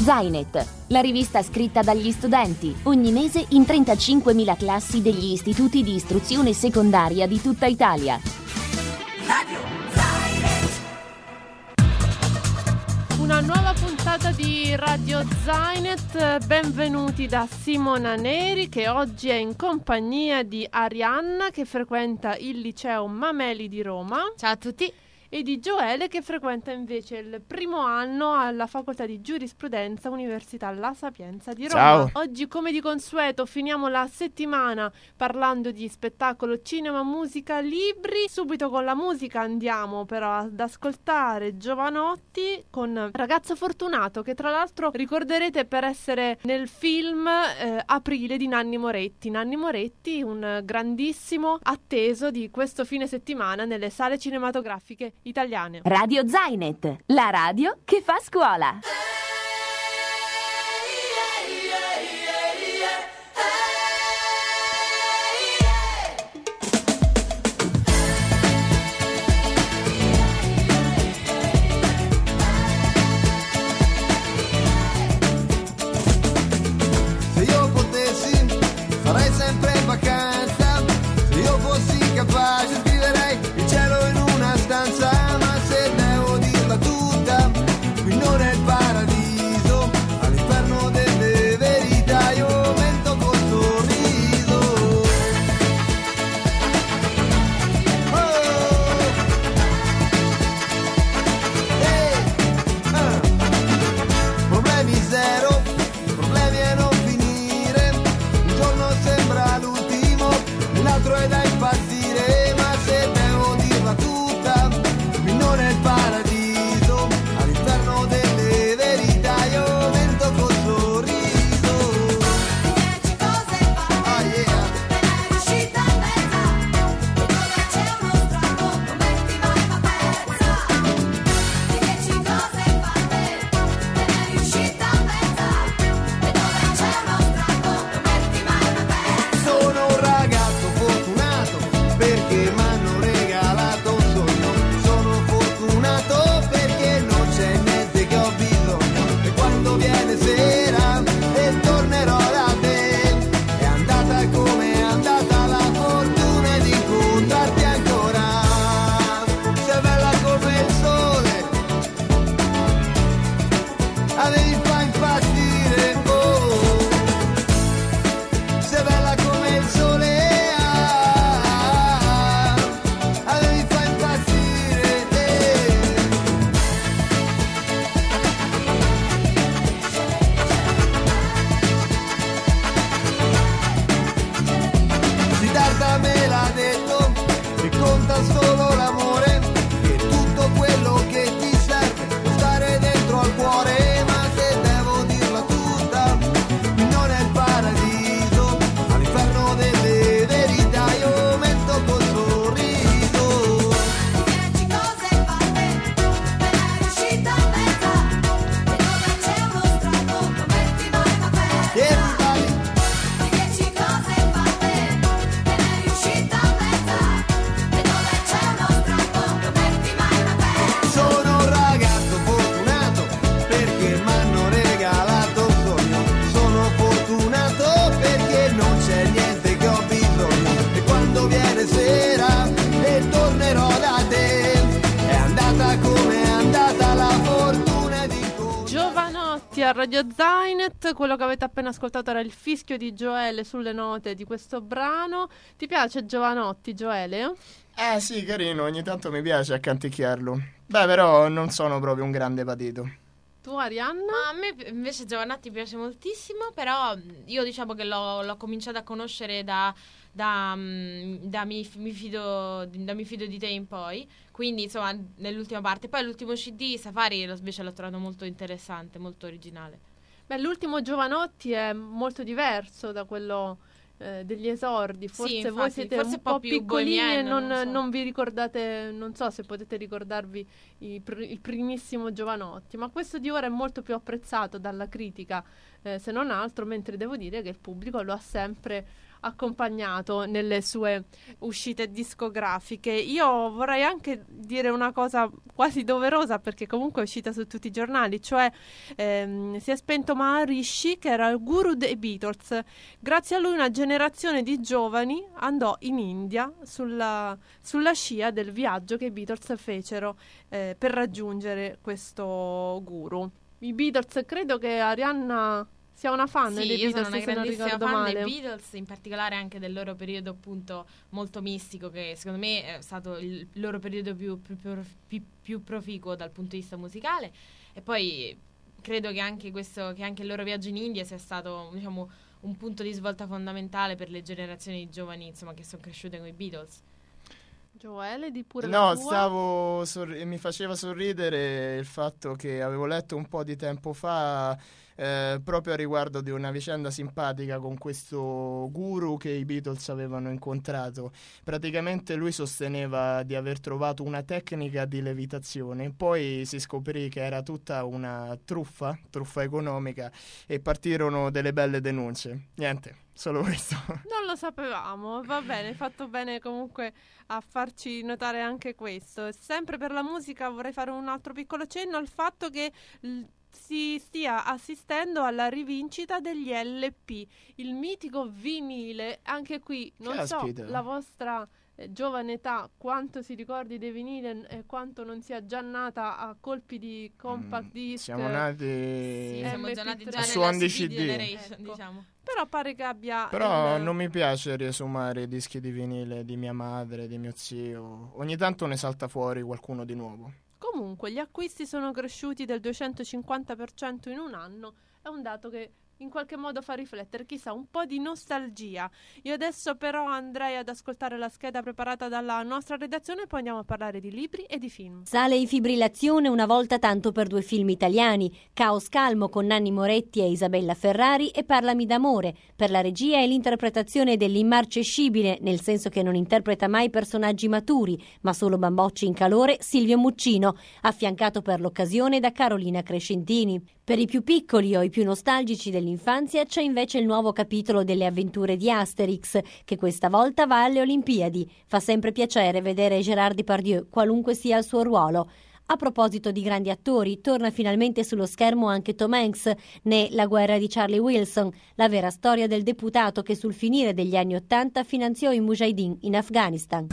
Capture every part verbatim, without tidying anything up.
Zainet, la rivista scritta dagli studenti, ogni mese in trentacinquemila classi degli istituti di istruzione secondaria di tutta Italia. Radio Zainet. Una nuova puntata di Radio Zainet, benvenuti da Simona Neri che oggi è in compagnia di Arianna che frequenta il liceo Mameli di Roma. Ciao a tutti. E di Gioele che frequenta invece il primo anno alla facoltà di giurisprudenza Università La Sapienza di Roma. Ciao. Oggi come di consueto finiamo la settimana parlando di spettacolo, cinema, musica, libri. Subito con la musica andiamo però ad ascoltare Jovanotti con Ragazzo Fortunato, che tra l'altro ricorderete per essere nel film eh, Aprile di Nanni Moretti. Nanni Moretti, un grandissimo atteso di questo fine settimana nelle sale cinematografiche italiane. Radio Zainet, la radio che fa scuola. Se io potessi farei sempre vacanza, se io fossi capace scriverei il cielo in una stanza. Ma se devo dirla tutta, qui non è il paradiso, all'inferno delle verità io mento col sorriso. Oh! Hey! Ah! Problemi zero, problemi a non finire, un giorno sembra l'ultimo, l'altro è da impazzire. Ma se devo dirla tutta, qui non è il paradiso, all'interno delle verità io mento col sorriso. Dieci cose fatte, Ah yeah. te ne è riuscita mezza, e dove c'è uno strappo non metti mai ma persa. Dieci cose fatte, te ne è riuscita mezza, e dove c'è uno strappo non metti mai ma persa. Sono un ragazzo fortunato perché m'hanno regalato un sogno. Sono fortunato perché non c'è niente che ho bisogno. E quando viene sera e tornerò da te, è andata come è andata la fortuna di incontrarti ancora. Sei bella come il sole, avevi fa impazzire, oh. Sei bella come il sole, ah, avevi fa impazzire, eh. Siddhartha me l'ha detto, che conta solo l'amore, che tutto quello che ti serve può stare dentro al cuore. Ma se devo dirla tutta, qui non è il paradiso, all'inferno delle verità io mento col sorriso. Dieci cose fatte, te ne è riuscita mezza, e dove c'è uno strappo non metti mai ma persa. Everybody, Dieci cose fatte, te ne è riuscita mezza, e dove c'è uno strappo non metti mai ma persa. sono un ragazzo fortunato perché m'hanno regalato un sogno. Sono fortunato perché non c'è niente che ho bisogno. E quando viene sera e tornerò da te, è andata come è andata la fortuna di incontrarti. Jovanotti a Radio Zainet, quello che avete appena ascoltato era il fischio di Gioele sulle note di questo brano. Ti piace Jovanotti, Gioele? Eh sì, carino, ogni tanto mi piace accanticchiarlo. Beh, però non sono proprio un grande patito. Tu, Arianna? Ma a me invece Giovanotti piace moltissimo, però io diciamo che l'ho, l'ho cominciato a conoscere da, da, mm, da mi, mi fido, da mi fido di te in poi, quindi insomma nell'ultima parte. Poi l'ultimo C D, Safari, lo invece l'ho trovato molto interessante, molto originale. Beh, l'ultimo Jovanotti è molto diverso da quello eh, degli esordi. Forse infatti, voi siete forse un po' più piccolini e bohemienne, non, non so. non vi ricordate, non so se potete ricordarvi i pr- il primissimo Jovanotti, ma questo di ora è molto più apprezzato dalla critica, eh, se non altro, mentre devo dire che il pubblico lo ha sempre accompagnato nelle sue uscite discografiche. Io vorrei anche dire una cosa quasi doverosa, perché comunque è uscita su tutti i giornali, cioè ehm, si è spento Maharishi, che era il guru dei Beatles. Grazie a lui una generazione di giovani andò in India sulla, sulla scia del viaggio che i Beatles fecero eh, per raggiungere questo guru. I Beatles, credo che Arianna sia una fan Sì, dei io Beatles, sono una se non grandissima ricordo fan male. dei Beatles, in particolare anche del loro periodo appunto molto mistico, che secondo me è stato il loro periodo più, più, più, più proficuo dal punto di vista musicale. E poi credo che anche questo, che anche il loro viaggio in India sia stato, diciamo, un punto di svolta fondamentale per le generazioni di giovani, insomma, che sono cresciute con i Beatles. Gioele, di pure No, la tua? stavo sorri- mi faceva sorridere il fatto che avevo letto un po' di tempo fa eh, proprio a riguardo di una vicenda simpatica con questo guru che i Beatles avevano incontrato. Praticamente lui sosteneva di aver trovato una tecnica di levitazione, poi si scoprì che era tutta una truffa, truffa economica, e partirono delle belle denunce. Niente, solo questo. Non lo sapevamo, va bene, hai fatto bene comunque a farci notare anche questo. Sempre per la musica vorrei fare un altro piccolo cenno al fatto che l- si stia assistendo alla rivincita degli L P, il mitico vinile. Anche qui non Caspita. so la vostra eh, giovane età quanto si ricordi dei vinili e quanto non sia già nata a colpi di compact Mm, disc. siamo nati Sì, Eh, siamo già M P tre. nati già Suon nella di C D C D. generation, Ecco. diciamo. Però pare che abbia Però il- non mi piace riesumare i dischi di vinile di mia madre, di mio zio. Ogni tanto ne salta fuori qualcuno di nuovo. Comunque gli acquisti sono cresciuti del duecentocinquanta per cento in un anno, è un dato che in qualche modo fa riflettere, chissà, un po' di nostalgia. Io adesso però andrei ad ascoltare la scheda preparata dalla nostra redazione e poi andiamo a parlare di libri e di film. Sale in fibrillazione una volta tanto per due film italiani, Caos Calmo con Nanni Moretti e Isabella Ferrari e Parlami d'amore, per la regia e l'interpretazione dell'immarcescibile, nel senso che non interpreta mai personaggi maturi, ma solo bambocci in calore, Silvio Muccino, affiancato per l'occasione da Carolina Crescentini. Per i più piccoli o i più nostalgici dell'infanzia c'è invece il nuovo capitolo delle avventure di Asterix, che questa volta va alle Olimpiadi. Fa sempre piacere vedere Gérard Depardieu, qualunque sia il suo ruolo. A proposito di grandi attori, torna finalmente sullo schermo anche Tom Hanks, né La guerra di Charlie Wilson, la vera storia del deputato che sul finire degli anni Ottanta finanziò i Mujahideen in Afghanistan.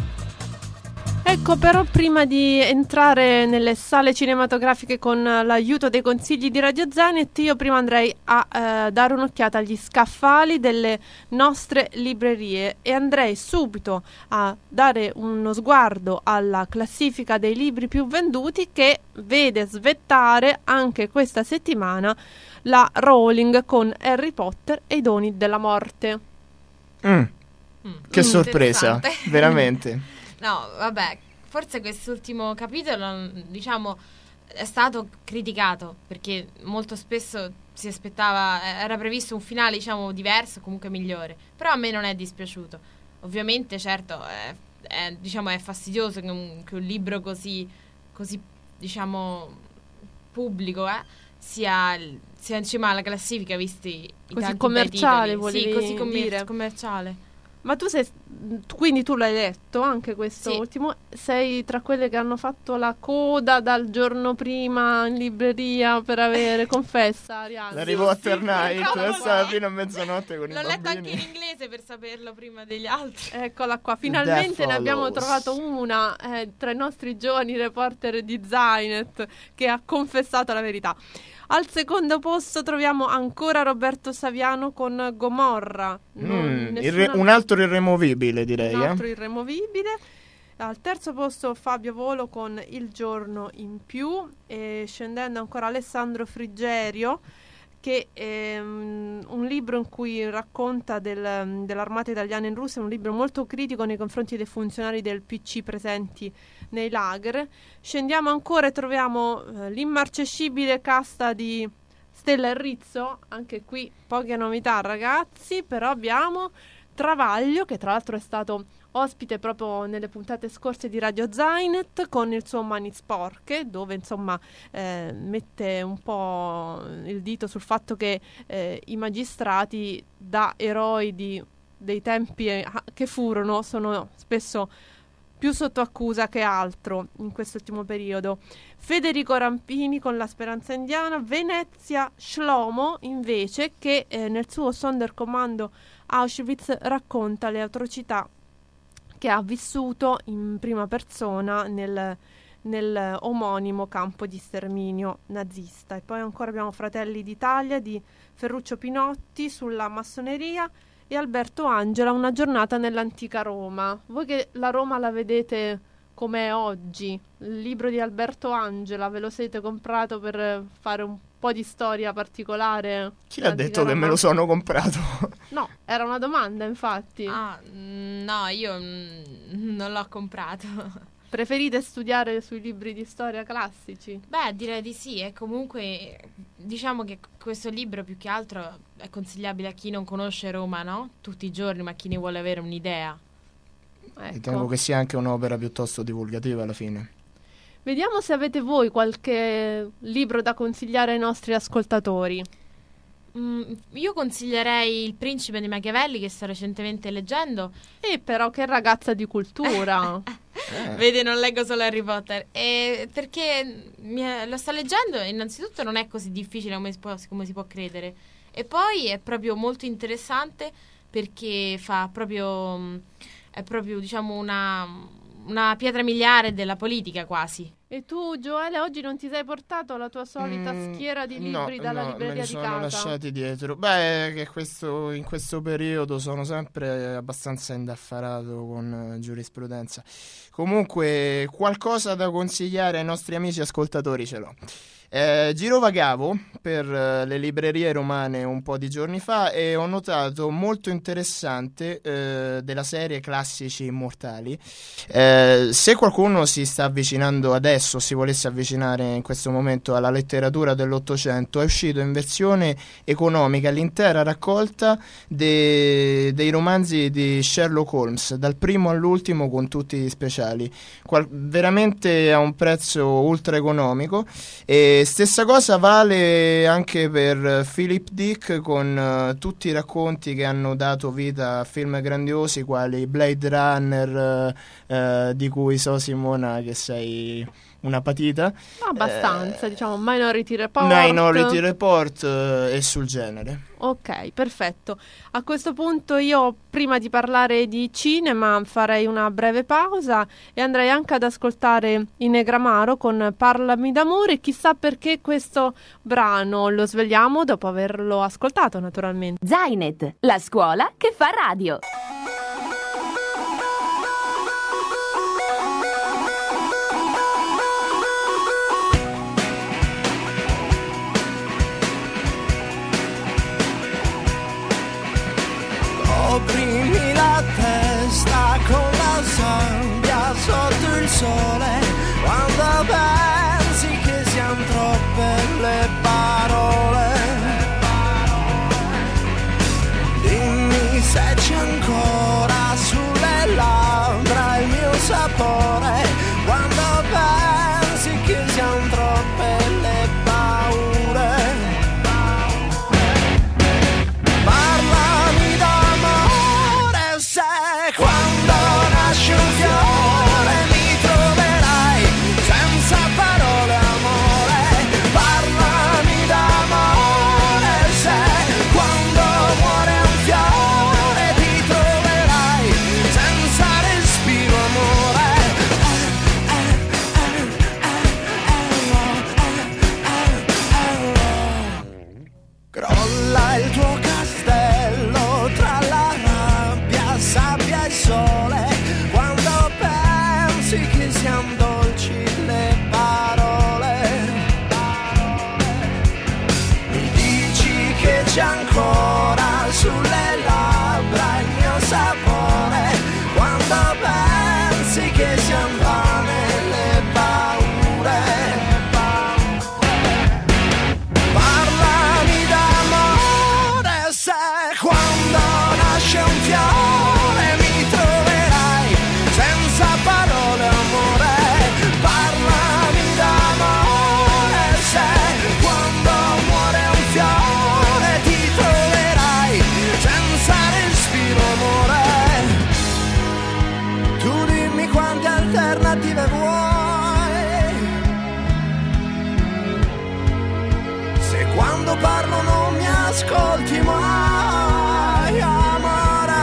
Ecco, però prima di entrare nelle sale cinematografiche con l'aiuto dei consigli di Radio Zanet, io prima andrei a eh, dare un'occhiata agli scaffali delle nostre librerie e andrei subito a dare uno sguardo alla classifica dei libri più venduti, che vede svettare anche questa settimana la Rowling con Harry Potter e i doni della morte. Mm, Mm, che sorpresa, interessante. veramente. No, vabbè, forse quest'ultimo capitolo, diciamo, è stato criticato perché molto spesso si aspettava, era previsto un finale, diciamo, diverso, comunque migliore. Però a me non è dispiaciuto. Ovviamente, certo, è, è, diciamo, è fastidioso che un, che un libro così, così, diciamo, pubblico, eh, sia, sia in cima alla classifica, visti i Così tanti commerciale, bei titoli. Sì, volevi così commer- dire. commerciale. Ma tu sei, quindi tu l'hai letto anche questo Sì. ultimo? Sei tra quelle che hanno fatto la coda dal giorno prima in libreria per avere, confessa Arianna. L'arrivo a Tonight, purtroppo questa sì. fino a mezzanotte con L'ho i letto anche bambini. in inglese per saperlo prima degli altri. Eccola qua, finalmente ne abbiamo follows. trovato una eh, tra i nostri giovani reporter di Zainet che ha confessato la verità. Al secondo posto troviamo ancora Roberto Saviano con Gomorra. Non- Mm, nessuna- irre- un altro irremovibile, direi. un eh. altro irremovibile. Al terzo posto Fabio Volo con Il giorno in più, e scendendo ancora Alessandro Frigerio, che è um, un libro in cui racconta del, dell'armata italiana in Russia, un libro molto critico nei confronti dei funzionari del P C presenti nei lager. Scendiamo ancora e troviamo eh, l'immarcescibile casta di Stella e Rizzo, anche qui poche novità ragazzi, però abbiamo Travaglio, che tra l'altro è stato ospite proprio nelle puntate scorse di Radio Zainet con il suo Mani Sporche, dove insomma eh, mette un po' il dito sul fatto che eh, i magistrati, da eroi di dei tempi eh, che furono sono spesso più sotto accusa che altro in quest'ultimo periodo. Federico Rampini con La Speranza Indiana, Venezia Shlomo invece, che eh, nel suo Sonderkommando Auschwitz racconta le atrocità che ha vissuto in prima persona nel, nel omonimo campo di sterminio nazista. E poi ancora abbiamo Fratelli d'Italia di Ferruccio Pinotti sulla massoneria e Alberto Angela, Una giornata nell'antica Roma. Voi che la Roma la vedete come è oggi, il libro di Alberto Angela ve lo siete comprato per fare un po' di storia particolare? Chi l'ha detto che me lo sono comprato? No, era una domanda infatti. Ah, mm, no, io mm, non l'ho comprato. Preferite studiare sui libri di storia classici? Beh, direi di sì, e comunque diciamo che questo libro più che altro è consigliabile a chi non conosce Roma, no? Tutti i giorni, ma chi ne vuole avere un'idea. Ecco. Ritengo che sia anche un'opera piuttosto divulgativa alla fine. Vediamo se avete voi qualche libro da consigliare ai nostri ascoltatori. Mm, io consiglierei Il Principe di Machiavelli, che sto recentemente leggendo. E però che ragazza di cultura! Eh. Vede, non leggo solo Harry Potter. E perché mi è- lo sto leggendo e innanzitutto non è così difficile come si può, come si può credere. E poi è proprio molto interessante perché fa proprio mm, è proprio diciamo una, una pietra miliare della politica quasi. E tu, Gioele, oggi non ti sei portato la tua solita Mm, schiera di no, libri dalla no, libreria me li di sono casa? lasciati dietro. Beh, che questo, in questo periodo sono sempre abbastanza indaffarato con eh, giurisprudenza. Comunque, qualcosa da consigliare ai nostri amici ascoltatori ce l'ho. Eh, girovagavo per eh, le librerie romane un po' di giorni fa e ho notato molto interessante eh, della serie Classici Immortali. Eh, se qualcuno si sta avvicinando adesso, si volesse avvicinare in questo momento alla letteratura dell'Ottocento, è uscito in versione economica l'intera raccolta de- dei romanzi di Sherlock Holmes, dal primo all'ultimo con tutti gli speciali. Qual- veramente a un prezzo ultra economico. E stessa cosa vale anche per Philip Dick, con uh, tutti i racconti che hanno dato vita a film grandiosi quali Blade Runner, uh, uh, di cui so, Simona, che sei una patita. Abbastanza, Eh, diciamo, Minority Report. Minority Report uh, e sul genere. Ok, perfetto. A questo punto io, prima di parlare di cinema, farei una breve pausa e andrei anche ad ascoltare i Negramaro con Parlami d'amore. Chissà perché questo brano lo svegliamo dopo averlo ascoltato, naturalmente. Zainet, la scuola che fa radio. Coprimi la testa con la sabbia sotto il sole, quando pensi che siano troppe le parole. Dimmi se c'è ancora sulle labbra il mio sapore, quando pensi che siano troppe le paure. Parlami d'amore, se quando nasce un fiore mi troverai senza parole, amore. Parlami d'amore, se quando muore un fiore ti troverai senza respiro, amore. Eh, eh, eh, eh, eh, eh, eh. Crolla il tuo castello tra la rabbia, sabbia e sole, quando pensi che siano dolci le parole. Mi dici che c'è ancora sulle labbra il mio sapore, quando pensi che siano vane le paure. Parlami d'amore, se quando nasce un fiore mi troverai senza parole, amore. Parlami d'amore, se quando muore un fiore ti troverai senza respiro, amore. ascolti mai, amore.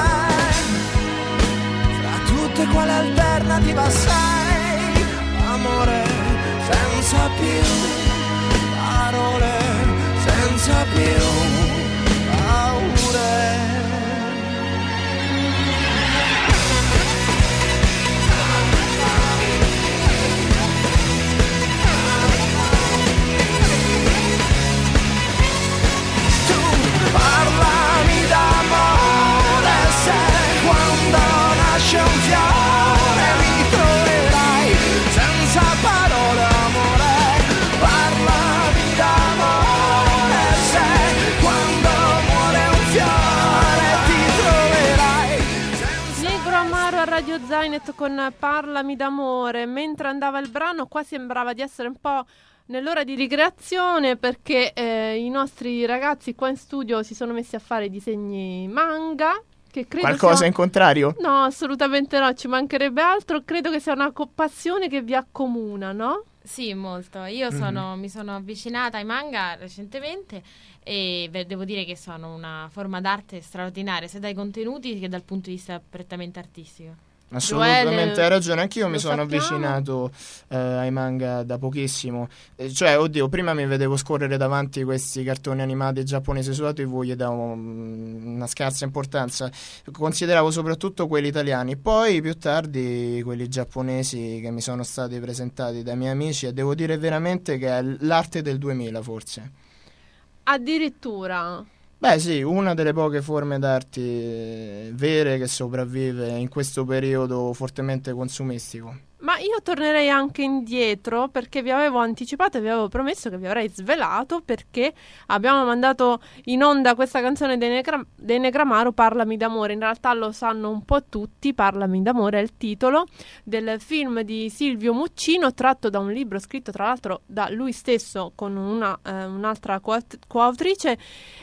Fra tutte quale alternativa sei, amore, senza più parole, senza più paure. Parlami d'amore, se quando nasce un fiore mi troverai senza parole, amore. Parlami d'amore, se quando muore un fiore ti troverai senza... Negro Amaro a Radio Zainet con Parlami d'amore. Mentre andava il brano qua sembrava di essere un po' nell'ora di ricreazione, perché eh, i nostri ragazzi qua in studio si sono messi a fare disegni manga. Che credo Qualcosa sia... in contrario? No, assolutamente no, ci mancherebbe altro. Credo che sia una co- passione che vi accomuna, no? Sì, molto. Io sono, mi sono avvicinata ai manga recentemente e beh, devo dire che sono una forma d'arte straordinaria, sia dai contenuti che dal punto di vista prettamente artistico. Assolutamente, Joele, hai ragione, anch'io lo mi sono sappiamo. avvicinato eh, ai manga da pochissimo. Eh, cioè, oddio, prima mi vedevo scorrere davanti questi cartoni animati giapponesi su A T V, gli davo mm, una scarsa importanza. Consideravo soprattutto quelli italiani, poi più tardi quelli giapponesi che mi sono stati presentati dai miei amici, e devo dire veramente che è l'arte del duemila, forse. Addirittura. Beh sì, una delle poche forme d'arte eh, vere che sopravvive in questo periodo fortemente consumistico. Ma io tornerei anche indietro, perché vi avevo anticipato e vi avevo promesso che vi avrei svelato, perché abbiamo mandato in onda questa canzone dei, Negra- dei Negramaro, Parlami d'amore. In realtà lo sanno un po' tutti, Parlami d'amore è il titolo del film di Silvio Muccino, tratto da un libro scritto tra l'altro da lui stesso con una, eh, un'altra coaut- coautrice,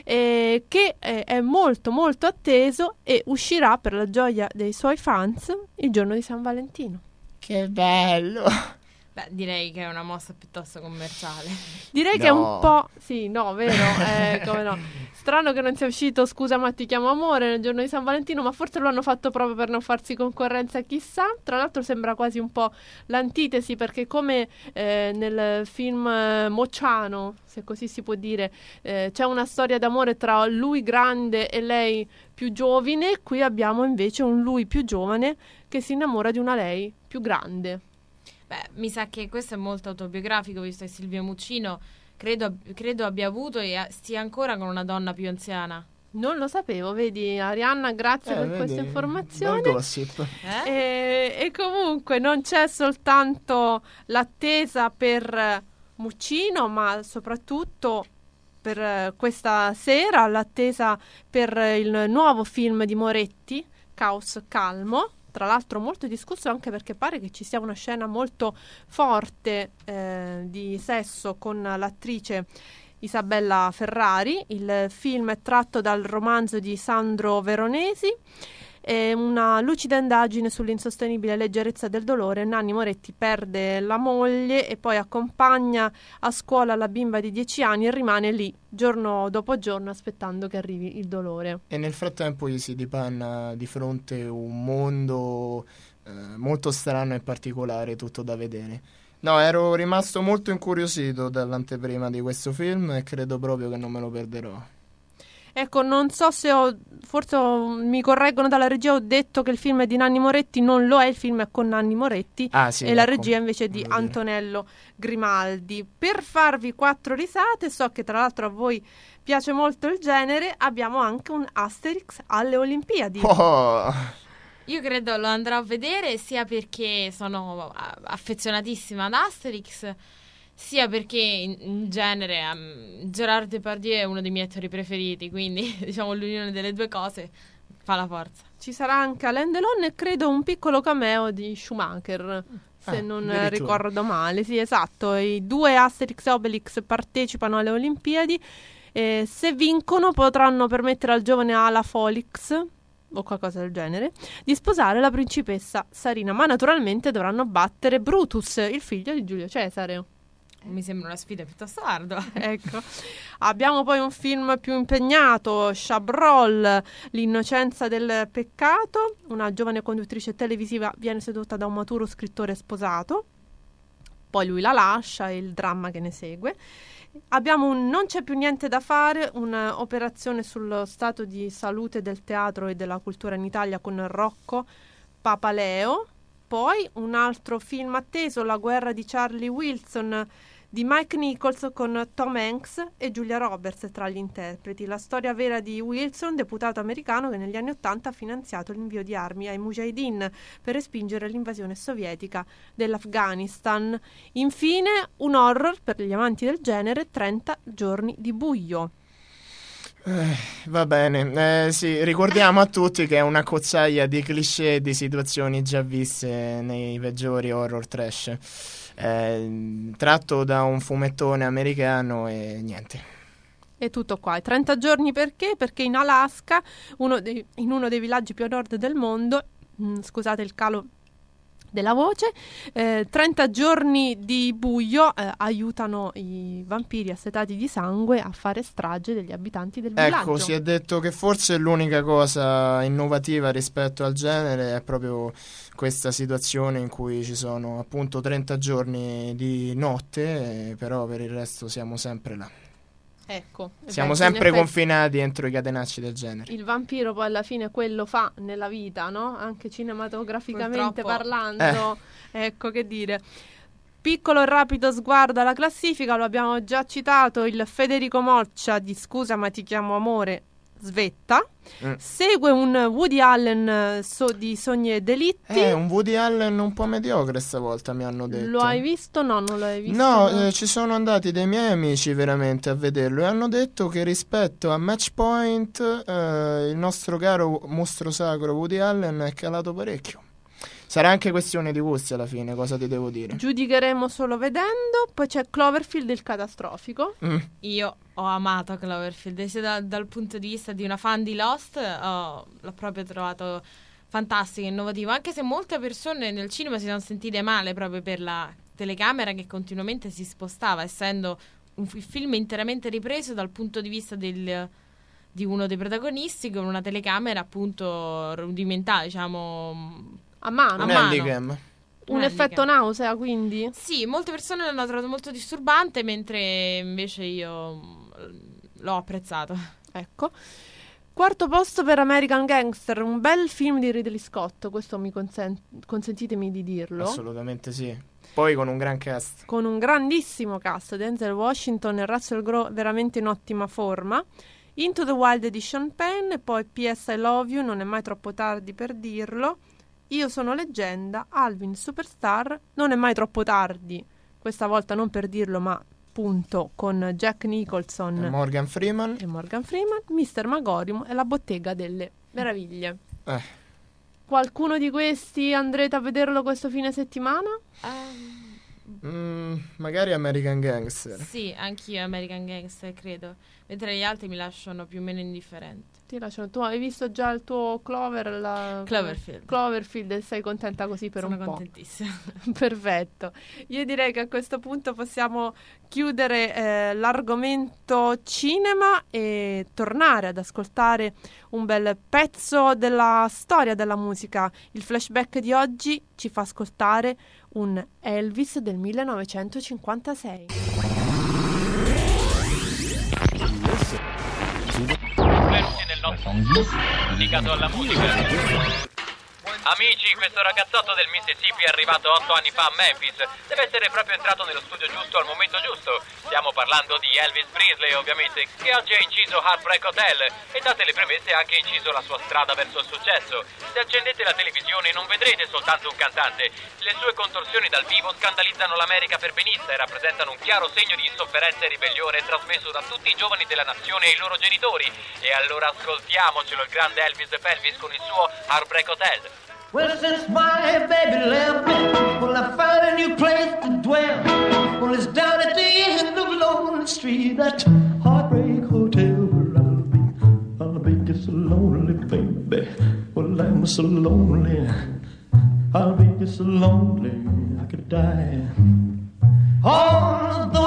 eh, che eh, è molto molto atteso e uscirà per la gioia dei suoi fans il giorno di San Valentino. Che bello! Beh, direi che è una mossa piuttosto commerciale. Direi che è un No. po'... Sì, no, vero? Eh, come no. Strano che non sia uscito Scusa ma ti chiamo amore nel giorno di San Valentino, ma forse lo hanno fatto proprio per non farsi concorrenza, chissà. Tra l'altro sembra quasi un po' l'antitesi, perché come eh, nel film eh, Mocciano, se così si può dire, eh, c'è una storia d'amore tra lui grande e lei più giovane, qui abbiamo invece un lui più giovane che si innamora di una lei più grande. Beh, mi sa che questo è molto autobiografico, visto che Silvio Muccino credo, credo abbia avuto e a- stia ancora con una donna più anziana. Non lo sapevo, vedi Arianna, grazie Eh, per vedi, questa bel informazione. gossip. Eh? E, e comunque non c'è soltanto l'attesa per Muccino, ma soprattutto per eh, questa sera l'attesa per eh, il nuovo film di Moretti, Caos Calmo. Tra l'altro molto discusso, anche perché pare che ci sia una scena molto forte eh, di sesso con l'attrice Isabella Ferrari. Il film è tratto dal romanzo di Sandro Veronesi. È una lucida indagine sull'insostenibile leggerezza del dolore. Nanni Moretti perde la moglie e poi accompagna a scuola la bimba di dieci anni e rimane lì giorno dopo giorno aspettando che arrivi il dolore. E nel frattempo gli si dipanna di fronte un mondo eh, molto strano e particolare, tutto da vedere. No, ero rimasto molto incuriosito dall'anteprima di questo film e credo proprio che non me lo perderò. Ecco, non so se ho, forse ho- mi correggono dalla regia, ho detto che il film è di Nanni Moretti, non lo è, il film è con Nanni Moretti Ah sì, e la ecco, regia invece è di volevo dire. Antonello Grimaldi. Per farvi quattro risate, so che tra l'altro a voi piace molto il genere, abbiamo anche un Asterix alle Olimpiadi. Oh, Io credo lo andrò a vedere sia perché sono a- affezionatissima ad Asterix, sia perché in, in genere um, Gerard Depardieu è uno dei miei attori preferiti, quindi diciamo l'unione delle due cose fa la forza. Ci sarà anche Alain Delon e credo un piccolo cameo di Schumacher, se Ah, non addirittura. ricordo male. Sì, esatto, i due Asterix e Obelix partecipano alle Olimpiadi e se vincono potranno permettere al giovane Ala Folix o qualcosa del genere di sposare la principessa Sarina, ma naturalmente dovranno battere Brutus, il figlio di Giulio Cesare. mi sembra una sfida piuttosto ardua. Ecco. Abbiamo poi un film più impegnato, Chabrol, L'innocenza del peccato. Una giovane conduttrice televisiva viene sedotta da un maturo scrittore sposato, poi lui la lascia e il dramma che ne segue. Abbiamo un Non c'è più niente da fare, un'operazione sullo stato di salute del teatro e della cultura in Italia con Rocco Papaleo. Poi un altro film atteso, La guerra di Charlie Wilson di Mike Nichols con Tom Hanks e Julia Roberts tra gli interpreti. La storia vera di Wilson, deputato americano che negli anni Ottanta ha finanziato l'invio di armi ai Mujahideen per respingere l'invasione sovietica dell'Afghanistan. Infine un horror per gli amanti del genere, trenta giorni di buio. Eh, va bene, eh, sì, ricordiamo a tutti che è una cozzaia di cliché di situazioni già viste nei peggiori horror trash, eh, tratto da un fumettone americano e niente. E tutto qua. trenta giorni perché? Perché in Alaska, uno dei, in uno dei villaggi più a nord del mondo, mh, scusate il calo della voce, eh, trenta giorni di buio eh, aiutano i vampiri assetati di sangue a fare strage degli abitanti del villaggio. Ecco, si è detto che forse l'unica cosa innovativa rispetto al genere è proprio questa situazione in cui ci sono appunto trenta giorni di notte, eh, però per il resto siamo sempre là. Ecco, Siamo beh, sempre in effetti confinati entro i catenacci del genere. il vampiro poi alla fine quello fa nella vita, no? Anche cinematograficamente Purtroppo. parlando, ecco, che dire. Piccolo e rapido sguardo alla classifica, lo abbiamo già citato, il Federico Moccia di Scusa ma ti chiamo amore svetta. Mm. Segue un Woody Allen eh, so- di Sogni e Delitti. È un Woody Allen un po' mediocre stavolta, mi hanno detto. Lo hai visto? No, non lo hai visto. No, eh, ci sono andati dei miei amici veramente a vederlo e hanno detto che rispetto a Match Point eh, il nostro caro mostro sacro Woody Allen è calato parecchio. Sarà anche questione di gusti alla fine, cosa ti devo dire? Giudicheremo solo vedendo. Poi c'è Cloverfield, il catastrofico. Mm. Io ho amato Cloverfield, sia da- dal punto di vista di una fan di Lost, ho- l'ho proprio trovato fantastico, innovativo, anche se molte persone nel cinema si sono sentite male proprio per la telecamera che continuamente si spostava, essendo un f- il film interamente ripreso dal punto di vista del, di uno dei protagonisti con una telecamera appunto rudimentale, diciamo A mano. Un a mano. handicam. Un Un effetto handicap. nausea, quindi? Sì, molte persone l'hanno trovato molto disturbante, mentre invece io mm, l'ho apprezzato. Ecco. Quarto posto per American Gangster, un bel film di Ridley Scott, questo mi consen- consentitemi di dirlo. Assolutamente sì. Poi con un gran cast. Con un grandissimo cast, Denzel Washington e Russell Crowe veramente in ottima forma. Into the Wild di Sean Penn, e poi P S I Love You, non è mai troppo tardi per dirlo. Io sono leggenda, Alvin Superstar, non è mai troppo tardi, questa volta non per dirlo ma appunto con Jack Nicholson Morgan Freeman. e Morgan Freeman, mister Magorium e La bottega delle meraviglie. Eh. Qualcuno di questi andrete a vederlo questo fine settimana? Mm, magari American Gangster. Sì, anch'io American Gangster, credo. Mentre gli altri mi lasciano più o meno indifferenti. Ti lascio. Tu hai visto già il tuo Clover? La... Cloverfield. Cloverfield, e sei contenta così per Sono un po'? contentissima. Perfetto. Io direi che a questo punto possiamo chiudere eh, l'argomento cinema e tornare ad ascoltare un bel pezzo della storia della musica. Il flashback di oggi ci fa ascoltare un Elvis del millenovecentocinquantasei. Benvenuti nel nostro dedicato alla musica. Amici, questo ragazzotto del Mississippi è arrivato otto anni fa a Memphis. Deve essere proprio entrato nello studio giusto al momento giusto. Stiamo parlando di Elvis Presley, ovviamente, che oggi ha inciso Heartbreak Hotel e, date le premesse, ha anche inciso la sua strada verso il successo. Se accendete la televisione non vedrete soltanto un cantante. Le sue contorsioni dal vivo scandalizzano l'America per benista e rappresentano un chiaro segno di insofferenza e ribellione trasmesso da tutti i giovani della nazione e i loro genitori. E allora ascoltiamocelo il grande Elvis Pelvis con il suo Heartbreak Hotel. Well, since my baby left me, well, I found a new place to dwell. Well, it's down at the end of Lonely Street, that Heartbreak Hotel where I'll be. I'll be just so lonely, baby. Well, I'm so lonely. I'll be just so lonely I could die. Although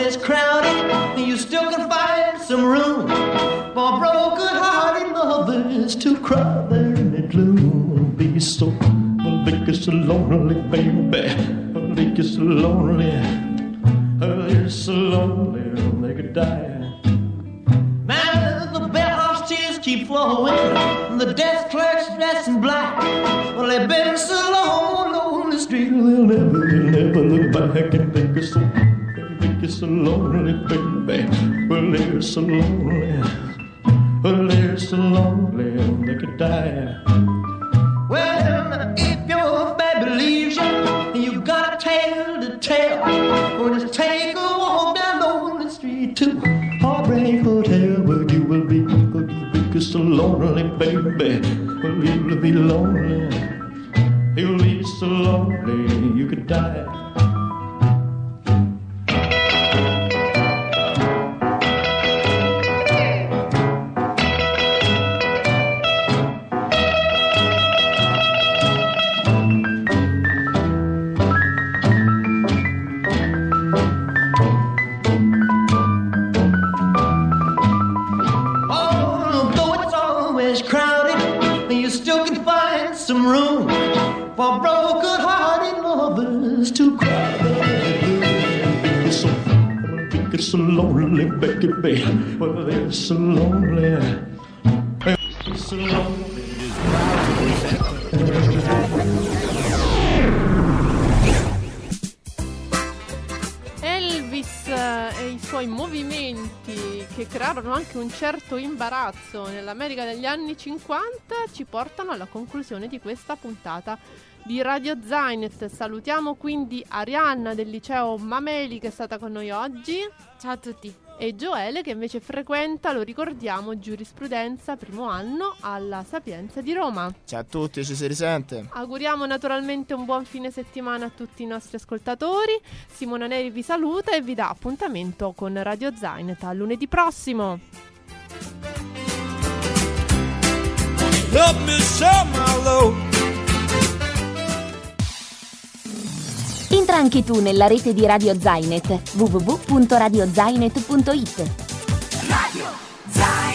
always crowded, and you still can find some room for broken-hearted lovers to cry there in the gloom. Be so, I'll make you so lonely, baby. I'll make you so lonely. Oh, you're so lonely, they could die. Now the bellhop's tears keep flowing, and the desk clerk's dressed in black. Well, they've been so long on the street, they'll never, they'll never look back and think you're so, they think you're so lonely, baby. Well, they're so lonely. Well, they're so lonely, they could die. Well, if your baby leaves you, and you got a tale to tell, well, just take a walk down on the street to Heartbreak Hotel, where you will be, where you will be so lonely, baby. Well, you'll be lonely, you'll be so lonely, you could die. Some room for broken-hearted lovers to cry. They're so, they're so lonely, baby. Well, they're so lonely. They're so lonely. Elvis e i suoi movimenti, che crearono anche un certo imbarazzo nell'America degli anni cinquanta, ci portano alla conclusione di questa puntata di Radio Zainet. Salutiamo quindi Arianna del liceo Mameli, che è stata con noi oggi. Ciao a tutti. E Gioele, che invece frequenta, lo ricordiamo, giurisprudenza primo anno alla Sapienza di Roma. Ciao a tutti, ci si risente. Auguriamo naturalmente un buon fine settimana a tutti i nostri ascoltatori. Simona Neri vi saluta e vi dà appuntamento con Radio Zainet a lunedì prossimo. Love me show my love. Entra anche tu nella rete di Radio Zainet, w w w punto radio zainet punto it. Radio Zainet.